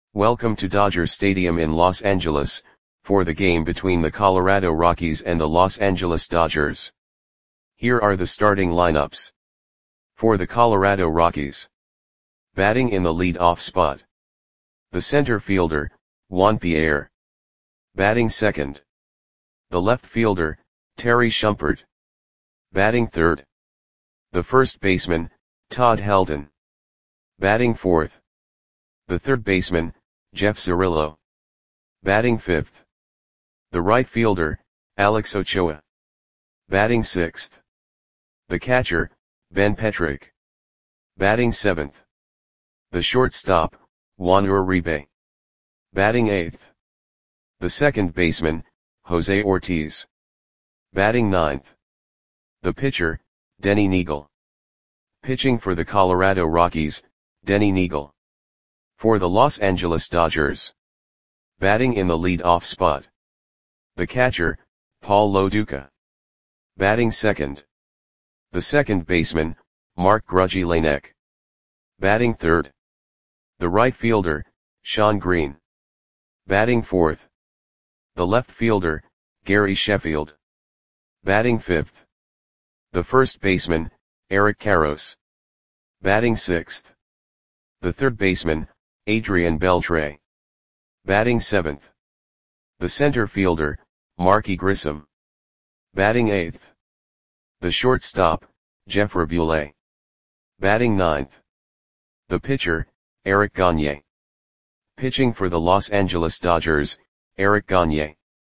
Welcome to Dodger Stadium in Los Angeles, for the game between the Colorado Rockies and the Los Angeles Dodgers. Here are the starting lineups. For the Colorado Rockies. Batting in the lead-off spot. The center fielder, Juan Pierre. Batting second. The left fielder, Terry Shumpert. Batting third. The first baseman, Todd Helton. Batting fourth. The third baseman, Jeff Cirillo. Batting fifth. The right fielder, Alex Ochoa. Batting sixth. The catcher, Ben Petrick. Batting seventh. The shortstop, Juan Uribe. Batting eighth. The second baseman, Jose Ortiz. Batting ninth. The pitcher, Denny Neagle. Pitching for the Colorado Rockies, Denny Neagle. For the Los Angeles Dodgers. Batting in the lead-off spot. The catcher, Paul Lo Duca. Batting second. The second baseman, Mark Grudzielanek. Batting third. The right fielder, Shawn Green. Batting fourth. The left fielder, Gary Sheffield. Batting fifth. The first baseman, Eric Karros. Batting sixth. The third baseman, Adrian Beltre. Batting seventh. The center fielder, Marky Grissom. Batting eighth. The shortstop, Jeff Rabule. Batting ninth. The pitcher, Eric Gagne. Pitching for the Los Angeles Dodgers, Eric Gagne.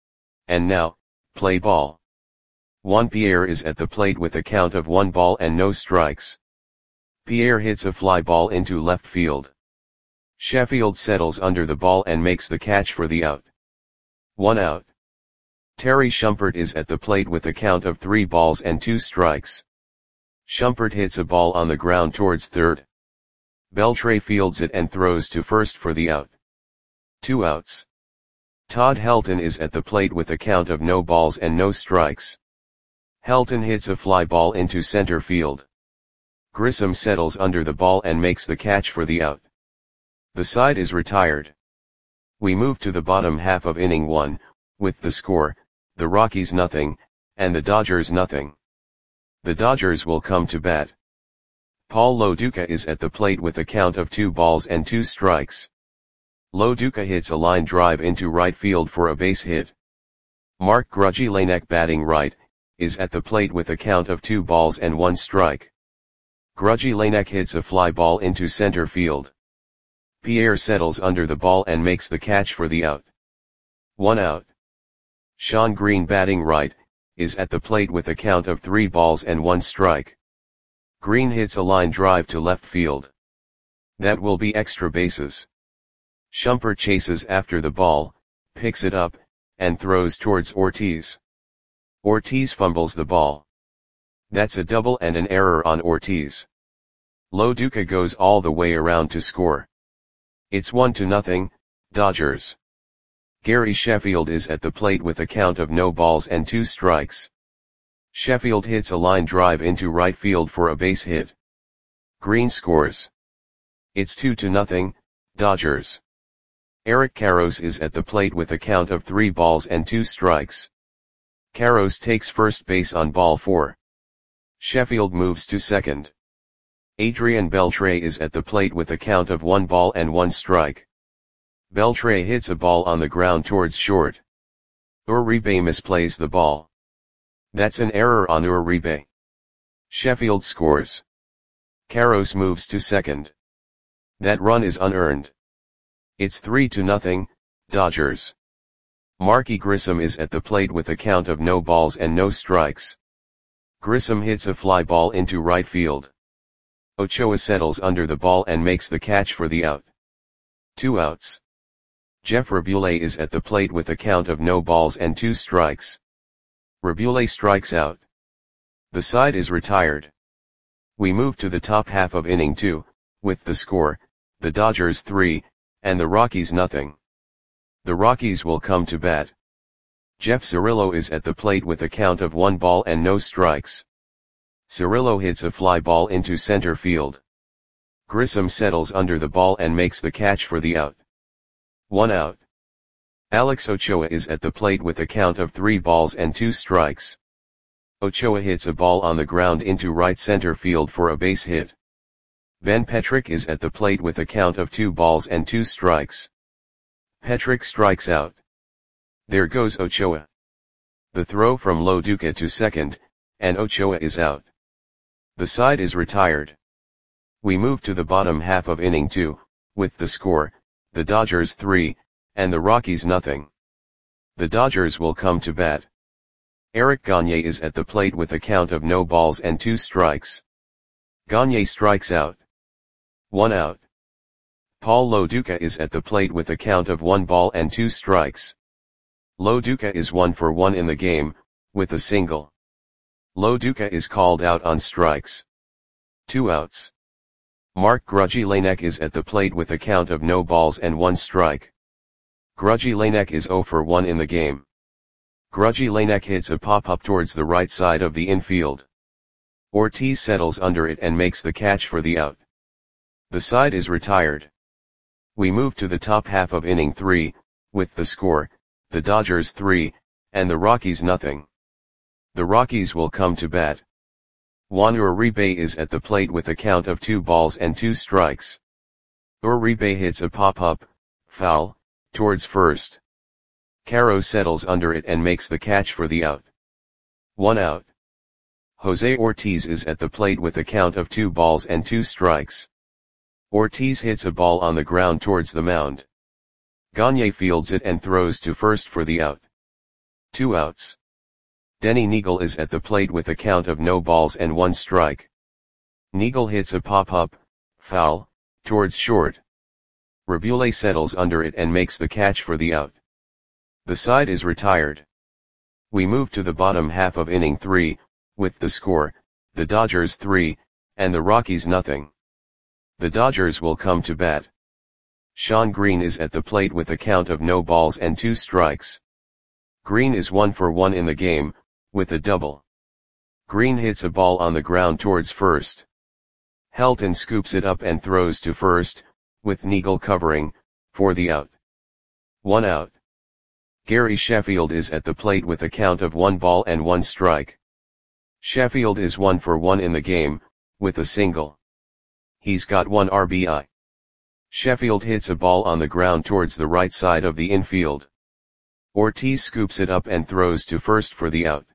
And now, play ball. Juan Pierre is at the plate with a count of 1 ball and no strikes. Pierre hits a fly ball into left field. Sheffield settles under the ball and makes the catch for the out. 1 out. Terry Shumpert is at the plate with a count of 3 balls and 2 strikes. Shumpert hits a ball on the ground towards third. Beltre fields it and throws to first for the out. 2 outs. Todd Helton is at the plate with a count of no balls and no strikes. Helton hits a fly ball into center field. Grissom settles under the ball and makes the catch for the out. The side is retired. We move to the bottom half of inning 1, with the score, the Rockies nothing, and the Dodgers nothing. The Dodgers will come to bat. Paul Lo Duca is at the plate with a count of 2 balls and 2 strikes. Lo Duca hits a line drive into right field for a base hit. Mark Grudzielanek, batting right, is at the plate with a count of 2 balls and 1 strike. Grudzielanek hits a fly ball into center field. Pierre settles under the ball and makes the catch for the out. 1 out. Shawn Green, batting right, is at the plate with a count of 3 balls and 1 strike. Green hits a line drive to left field. That will be extra bases. Shumpert chases after the ball, picks it up, and throws towards Ortiz. Ortiz fumbles the ball. That's a double and an error on Ortiz. Lo Duca goes all the way around to score. It's 1-0, Dodgers. Gary Sheffield is at the plate with a count of no balls and 2 strikes. Sheffield hits a line drive into right field for a base hit. Green scores. It's 2-0, Dodgers. Eric Karros is at the plate with a count of 3 balls and 2 strikes. Karros takes first base on ball 4. Sheffield moves to second. Adrian Beltre is at the plate with a count of 1 ball and 1 strike. Beltre hits a ball on the ground towards short. Uribe misplays the ball. That's an error on Uribe. Sheffield scores. Karros moves to second. That run is unearned. It's 3-0, Dodgers. Marky Grissom is at the plate with a count of no balls and no strikes. Grissom hits a fly ball into right field. Ochoa settles under the ball and makes the catch for the out. 2 outs. Jeff Rabule is at the plate with a count of no balls and 2 strikes. Rabule strikes out. The side is retired. We move to the top half of inning 2, with the score, the Dodgers 3, and the Rockies nothing. The Rockies will come to bat. Jeff Cirillo is at the plate with a count of 1 ball and no strikes. Cirillo hits a fly ball into center field. Grissom settles under the ball and makes the catch for the out. 1 out. Alex Ochoa is at the plate with a count of 3 balls and 2 strikes. Ochoa hits a ball on the ground into right center field for a base hit. Ben Petrick is at the plate with a count of 2 balls and 2 strikes. Petrick strikes out. There goes Ochoa. The throw from Lo Duca to second, and Ochoa is out. The side is retired. We move to the bottom half of inning 2, with the score, the Dodgers 3, and the Rockies nothing. The Dodgers will come to bat. Eric Gagne is at the plate with a count of no balls and 2 strikes. Gagne strikes out. 1 out. Paul Lo Duca is at the plate with a count of 1 ball and 2 strikes. Lo Duca is 1 for 1 in the game, with a single. Lo Duca is called out on strikes. 2 outs. Mark Grudzielanek is at the plate with a count of no balls and 1 strike. Grudzielanek is 0 for 1 in the game. Grudzielanek hits a pop-up towards the right side of the infield. Ortiz settles under it and makes the catch for the out. The side is retired. We move to the top half of inning 3, with the score, the Dodgers 3, and the Rockies nothing. The Rockies will come to bat. Juan Uribe is at the plate with a count of 2 balls and 2 strikes. Uribe hits a pop-up, foul, towards first. Caro settles under it and makes the catch for the out. 1 out. Jose Ortiz is at the plate with a count of 2 balls and 2 strikes. Ortiz hits a ball on the ground towards the mound. Gagne fields it and throws to first for the out. 2 outs. Denny Neagle is at the plate with a count of no balls and 1 strike. Neagle hits a pop-up, foul, towards short. Rabule settles under it and makes the catch for the out. The side is retired. We move to the bottom half of inning 3, with the score, the Dodgers 3, and the Rockies nothing. The Dodgers will come to bat. Sean Green is at the plate with a count of no balls and 2 strikes. Green is 1 for 1 in the game, with a double. Green hits a ball on the ground towards first. Helton scoops it up and throws to first, with Neagle covering, for the out. 1 out. Gary Sheffield is at the plate with a count of 1 ball and 1 strike. Sheffield is 1 for 1 in the game, with a single. He's got 1 RBI. Sheffield hits a ball on the ground towards the right side of the infield. Ortiz scoops it up and throws to first for the out.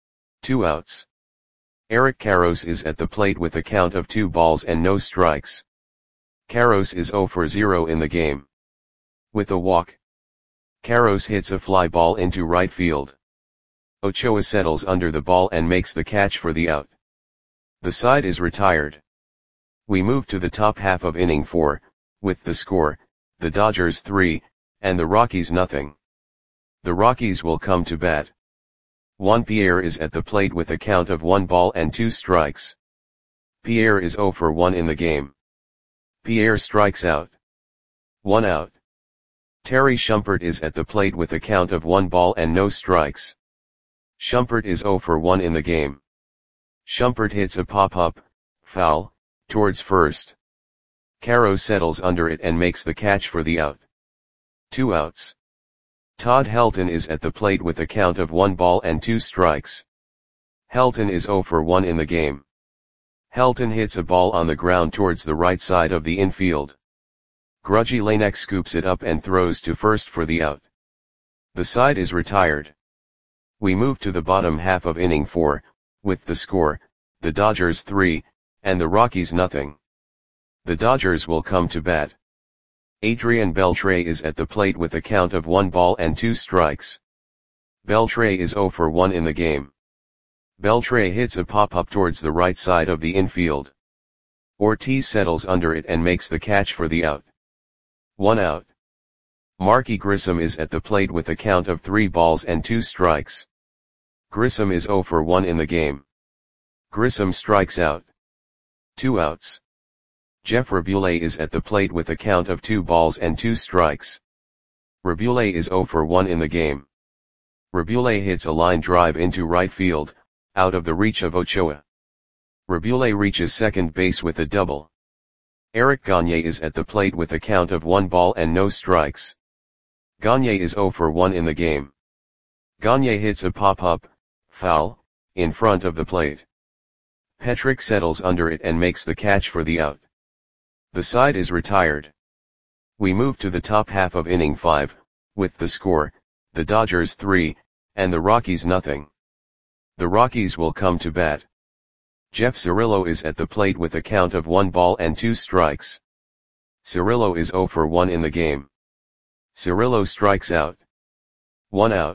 2 outs. Eric Karros is at the plate with a count of 2 balls and no strikes. Karros is 0 for 0 in the game. With a walk. Karros hits a fly ball into right field. Ochoa settles under the ball and makes the catch for the out. The side is retired. We move to the top half of inning 4, with the score, the Dodgers 3, and the Rockies nothing. The Rockies will come to bat. Juan Pierre is at the plate with a count of 1 ball and 2 strikes. Pierre is 0 for 1 in the game. Pierre strikes out. 1 out. Terry Shumpert is at the plate with a count of 1 ball and no strikes. Shumpert is 0 for 1 in the game. Shumpert hits a pop-up, foul, towards first. Caro settles under it and makes the catch for the out. 2 outs. Todd Helton is at the plate with a count of 1 ball and 2 strikes. Helton is 0 for 1 in the game. Helton hits a ball on the ground towards the right side of the infield. Grudzielanek scoops it up and throws to first for the out. The side is retired. We move to the bottom half of inning 4, with the score, the Dodgers 3, and the Rockies nothing. The Dodgers will come to bat. Adrian Beltre is at the plate with a count of 1 ball and 2 strikes. Beltre is 0 for 1 in the game. Beltre hits a pop-up towards the right side of the infield. Ortiz settles under it and makes the catch for the out. 1 out. Marky Grissom is at the plate with a count of 3 balls and 2 strikes. Grissom is 0 for 1 in the game. Grissom strikes out. 2 outs. Jeff Rabule is at the plate with a count of 2 balls and 2 strikes. Rabule is 0 for 1 in the game. Rabule hits a line drive into right field, out of the reach of Ochoa. Rabule reaches second base with a double. Eric Gagne is at the plate with a count of 1 ball and no strikes. Gagne is 0 for 1 in the game. Gagne hits a pop-up, foul, in front of the plate. Petrick settles under it and makes the catch for the out. The side is retired. We move to the top half of inning 5, with the score, the Dodgers 3, and the Rockies nothing. The Rockies will come to bat. Jeff Cirillo is at the plate with a count of 1 ball and 2 strikes. Cirillo is 0 for 1 in the game. Cirillo strikes out. 1 out.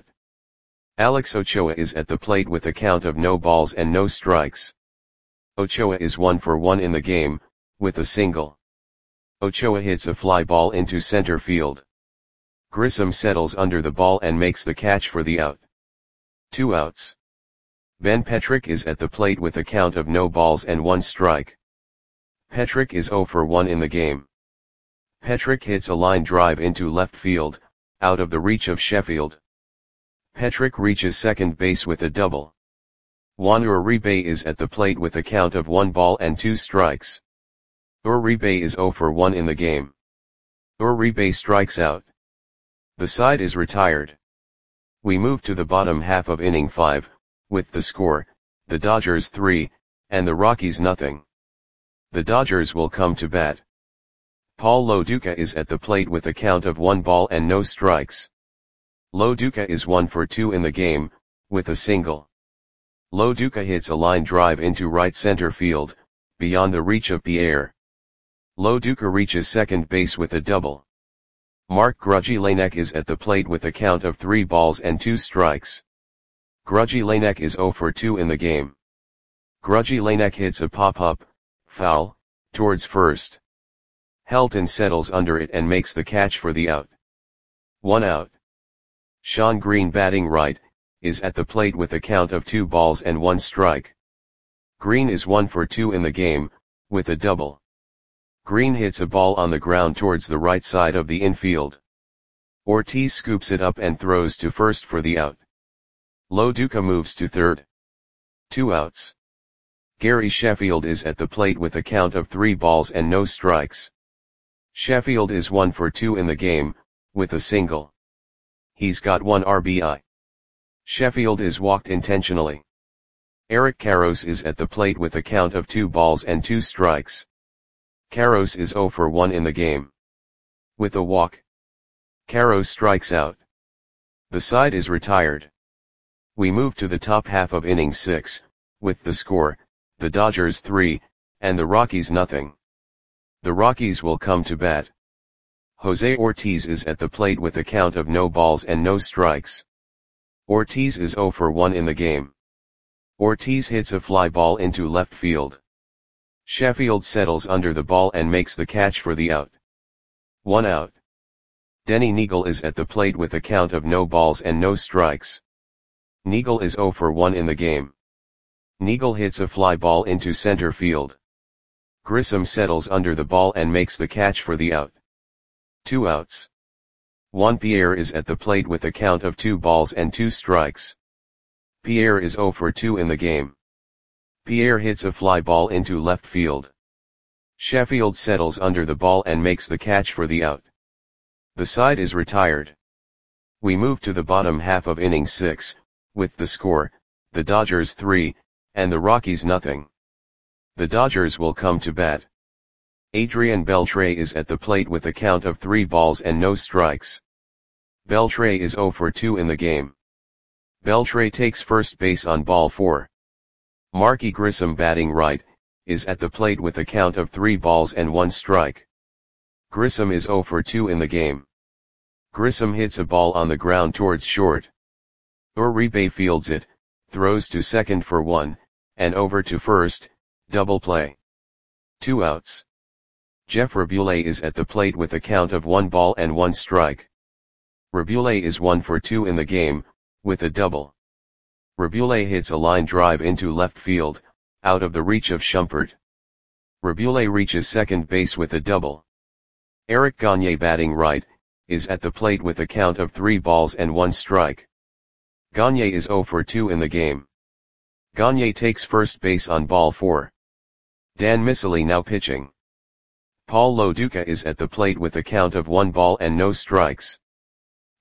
Alex Ochoa is at the plate with a count of no balls and no strikes. Ochoa is 1 for 1 in the game, with a single. Ochoa hits a fly ball into center field. Grissom settles under the ball and makes the catch for the out. 2 outs. Ben Petrick is at the plate with a count of no balls and 1 strike. Petrick is 0 for 1 in the game. Petrick hits a line drive into left field, out of the reach of Sheffield. Petrick reaches second base with a double. Juan Uribe is at the plate with a count of 1 ball and 2 strikes. Uribe is 0 for 1 in the game. Uribe strikes out. The side is retired. We move to the bottom half of inning 5, with the score, the Dodgers 3, and the Rockies nothing. The Dodgers will come to bat. Paul Lo Duca is at the plate with a count of 1 ball and no strikes. Lo Duca is 1 for 2 in the game, with a single. Lo Duca hits a line drive into right center field, beyond the reach of Pierre. Lo Duca reaches second base with a double. Mark Grudzielanek is at the plate with a count of 3 balls and 2 strikes. Grudzielanek is 0 for 2 in the game. Grudzielanek hits a pop-up, foul, towards first. Helton settles under it and makes the catch for the out. 1 out. Sean Green, batting right, is at the plate with a count of 2 balls and 1 strike. Green is 1 for 2 in the game, with a double. Green hits a ball on the ground towards the right side of the infield. Ortiz scoops it up and throws to first for the out. Lo Duca moves to third. 2 outs. Gary Sheffield is at the plate with a count of 3 balls and no strikes. Sheffield is 1 for 2 in the game, with a single. He's got 1 RBI. Sheffield is walked intentionally. Eric Karros is at the plate with a count of 2 balls and 2 strikes. Karros is 0 for 1 in the game. With a walk. Karros strikes out. The side is retired. We move to the top half of inning 6, with the score, the Dodgers 3, and the Rockies nothing. The Rockies will come to bat. Jose Ortiz is at the plate with a count of no balls and no strikes. Ortiz is 0 for 1 in the game. Ortiz hits a fly ball into left field. Sheffield settles under the ball and makes the catch for the out. 1 out. Denny Neagle is at the plate with a count of no balls and no strikes. Neagle is 0 for 1 in the game. Neagle hits a fly ball into center field. Grissom settles under the ball and makes the catch for the out. 2 outs. Juan Pierre is at the plate with a count of 2 balls and 2 strikes. Pierre is 0 for 2 in the game. Pierre hits a fly ball into left field. Sheffield settles under the ball and makes the catch for the out. The side is retired. We move to the bottom half of inning 6, with the score, the Dodgers 3, and the Rockies nothing. The Dodgers will come to bat. Adrian Beltre is at the plate with a count of 3 balls and no strikes. Beltre is 0 for 2 in the game. Beltre takes first base on ball 4. Marky Grissom, batting right, is at the plate with a count of 3 balls and 1 strike. Grissom is 0 for 2 in the game. Grissom hits a ball on the ground towards short. Uribe fields it, throws to second for 1, and over to first, double play. 2 outs. Jeff Rabule is at the plate with a count of 1 ball and 1 strike. Rabule is 1 for 2 in the game, with a double. Rabule hits a line drive into left field, out of the reach of Shumpert. Rabule reaches second base with a double. Eric Gagne, batting right, is at the plate with a count of 3 balls and 1 strike. Gagne is 0 for 2 in the game. Gagne takes first base on ball 4. Dan Miceli now pitching. Paul Lo Duca is at the plate with a count of 1 ball and no strikes.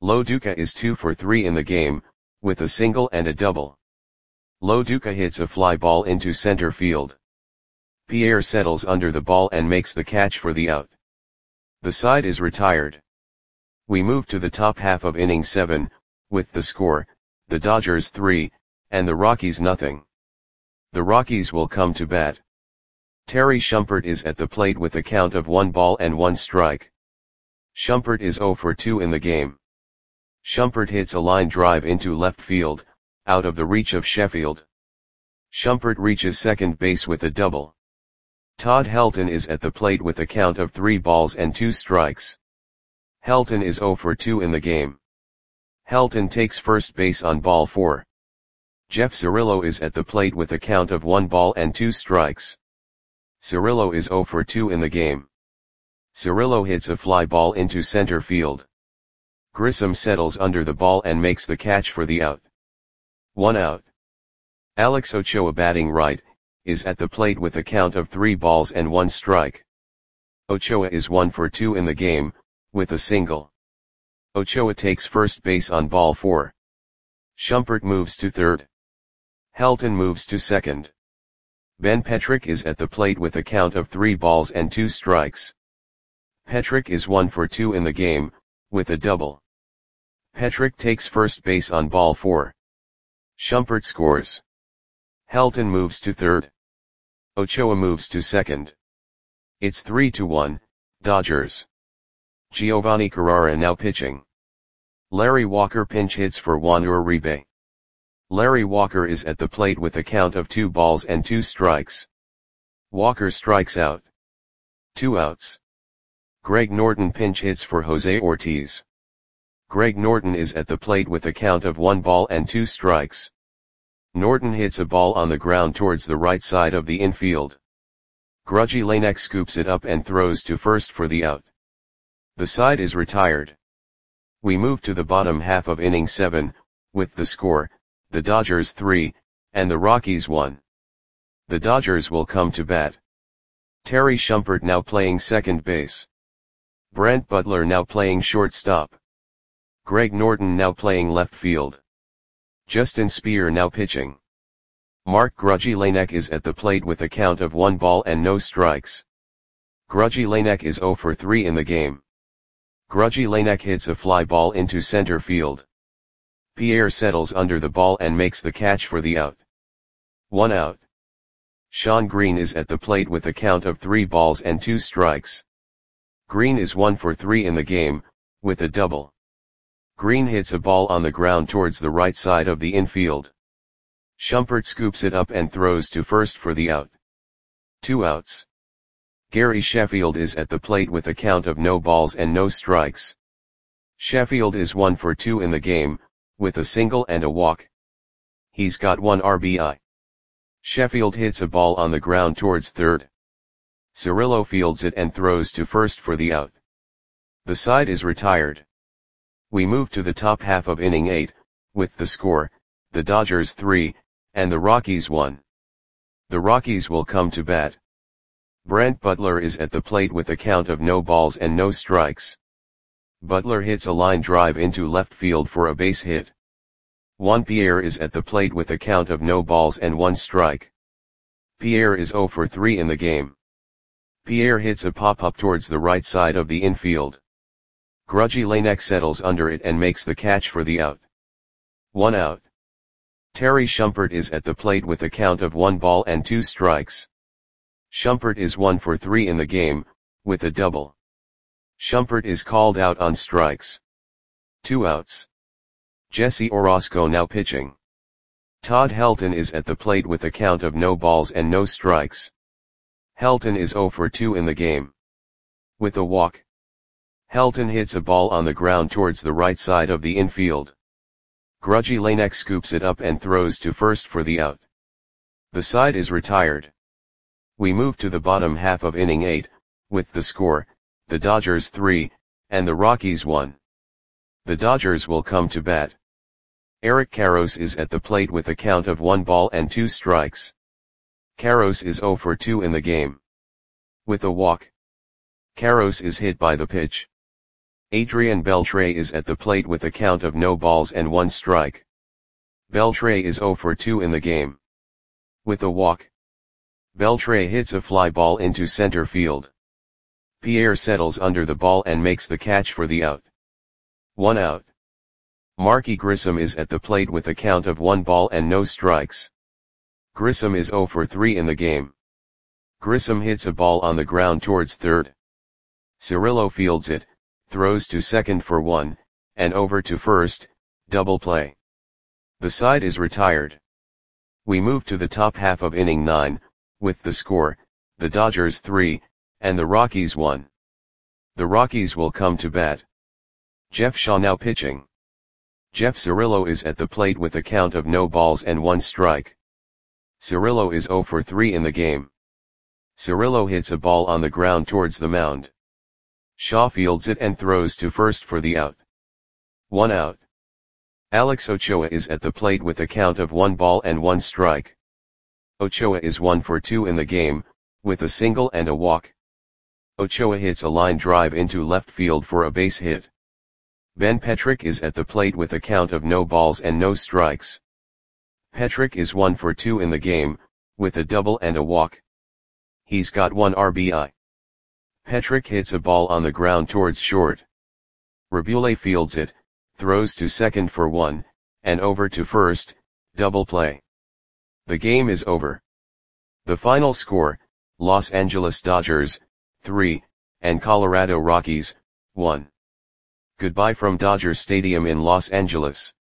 Lo Duca is 2 for 3 in the game, with a single and a double. Lo Duca hits a fly ball into center field. Pierre settles under the ball and makes the catch for the out. The side is retired. We move to the top half of inning 7, with the score, the Dodgers 3, and the Rockies nothing. The Rockies will come to bat. Terry Shumpert is at the plate with a count of 1 ball and 1 strike. Shumpert is 0 for 2 in the game. Shumpert hits a line drive into left field, out of the reach of Sheffield. Shumpert reaches second base with a double. Todd Helton is at the plate with a count of 3 balls and 2 strikes. Helton is 0 for 2 in the game. Helton takes first base on ball 4. Jeff Cirillo is at the plate with a count of 1 ball and 2 strikes. Cirillo is 0 for 2 in the game. Cirillo hits a fly ball into center field. Grissom settles under the ball and makes the catch for the out. 1 out. Alex Ochoa, batting right, is at the plate with a count of 3 balls and 1 strike. Ochoa is 1 for 2 in the game, with a single. Ochoa takes first base on ball 4. Shumpert moves to third. Helton moves to second. Ben Petrick is at the plate with a count of 3 balls and 2 strikes. Petrick is 1 for 2 in the game, with a double. Petrick takes first base on ball 4. Shumpert scores. Helton moves to third. Ochoa moves to second. It's 3-1, Dodgers. Giovanni Carrara now pitching. Larry Walker pinch hits for Juan Uribe. Larry Walker is at the plate with a count of 2 balls and 2 strikes. Walker strikes out. 2 outs. Greg Norton pinch hits for Jose Ortiz. Greg Norton is at the plate with a count of 1 ball and 2 strikes. Norton hits a ball on the ground towards the right side of the infield. Grudgy Lanek scoops it up and throws to first for the out. The side is retired. We move to the bottom half of inning 7, with the score, the Dodgers 3, and the Rockies 1. The Dodgers will come to bat. Terry Shumpert now playing second base. Brent Butler now playing shortstop. Greg Norton now playing left field. Justin Speer now pitching. Mark Grudgy Lanek is at the plate with a count of 1 ball and no strikes. Grudgy Lanek is 0 for 3 in the game. Grudgy Lanek hits a fly ball into center field. Pierre settles under the ball and makes the catch for the out. 1 out. Sean Green is at the plate with a count of 3 balls and 2 strikes. Green is 1 for 3 in the game, with a double. Green hits a ball on the ground towards the right side of the infield. Shumpert scoops it up and throws to first for the out. 2 outs. Gary Sheffield is at the plate with a count of no balls and no strikes. Sheffield is 1 for 2 in the game, with a single and a walk. He's got 1 RBI. Sheffield hits a ball on the ground towards third. Cirillo fields it and throws to first for the out. The side is retired. We move to the top half of inning 8, with the score, the Dodgers 3, and the Rockies 1. The Rockies will come to bat. Brent Butler is at the plate with a count of no balls and no strikes. Butler hits a line drive into left field for a base hit. Juan Pierre is at the plate with a count of no balls and 1 strike. Pierre is 0 for 3 in the game. Pierre hits a pop-up towards the right side of the infield. Grudgy Lanek settles under it and makes the catch for the out. 1 out. Terry Shumpert is at the plate with a count of 1 ball and 2 strikes. Shumpert is 1 for 3 in the game, with a double. Shumpert is called out on strikes. 2 outs. Jesse Orosco now pitching. Todd Helton is at the plate with a count of no balls and no strikes. Helton is 0 for 2 in the game. With a walk. Helton hits a ball on the ground towards the right side of the infield. Grudgy Lanek scoops it up and throws to first for the out. The side is retired. We move to the bottom half of inning 8, with the score, the Dodgers 3, and the Rockies 1. The Dodgers will come to bat. Eric Karros is at the plate with a count of 1 ball and 2 strikes. Karros is 0 for 2 in the game. With a walk. Karros is hit by the pitch. Adrian Beltre is at the plate with a count of no balls and 1 strike. Beltre is 0 for 2 in the game. With a walk, Beltre hits a fly ball into center field. Pierre settles under the ball and makes the catch for the out. 1 out. Marky Grissom is at the plate with a count of 1 ball and no strikes. Grissom is 0 for 3 in the game. Grissom hits a ball on the ground towards third. Cirillo fields it, throws to second for 1, and over to first, double play. The side is retired. We move to the top half of inning 9, with the score, the Dodgers 3, and the Rockies 1. The Rockies will come to bat. Jeff Shaw now pitching. Jeff Cirillo is at the plate with a count of no balls and 1 strike. Cirillo is 0 for 3 in the game. Cirillo hits a ball on the ground towards the mound. Shaw fields it and throws to first for the out. 1 out. Alex Ochoa is at the plate with a count of 1 ball and 1 strike. Ochoa is 1 for 2 in the game, with a single and a walk. Ochoa hits a line drive into left field for a base hit. Ben Petrick is at the plate with a count of no balls and no strikes. Petrick is 1 for 2 in the game, with a double and a walk. He's got 1 RBI. Petrick hits a ball on the ground towards short. Rabule fields it, throws to second for 1, and over to first, double play. The game is over. The final score, Los Angeles Dodgers, 3, and Colorado Rockies, 1. Goodbye from Dodger Stadium in Los Angeles.